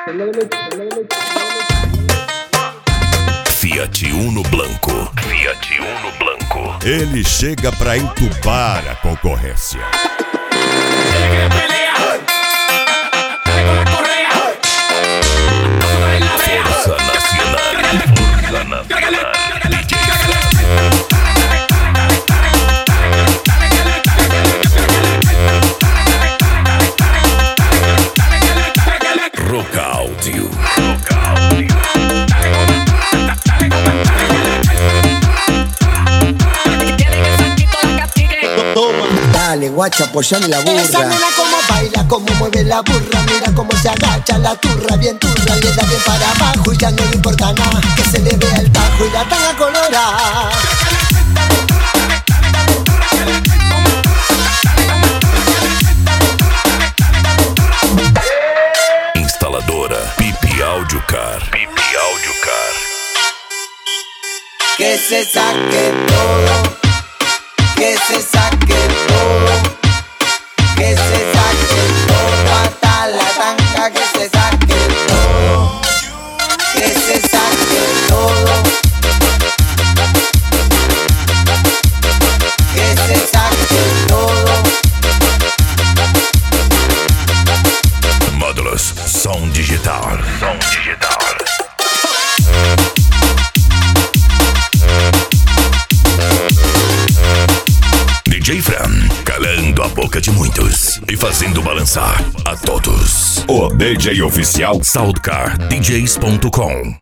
Fiat Uno Blanco. Fiat Uno Blanco. Ele chega pra entubar a concorrência. Força Nacional. Força Nacional. Rock Audio. Dale, guacha, apoyame la burra. Esa nena como baila, como mueve la burra. Mira cómo se agacha la turra, bien turra. Le da bien para abajo y ya no le importa nada. Que se le vea el tajo y la tanga colorada. Instaladora Pipi Audio Car. Pipi Audio Car. Que se saque todo. Que se saque todo. Que se saque todo. Hasta la tanga que se saque todo. Que se saque todo. Que se saque todo. Módulos Som Digital. Som Digital. DJ Fran, calando a boca de muitos e fazendo balançar a todos. O DJ oficial SoundCardDJs.com.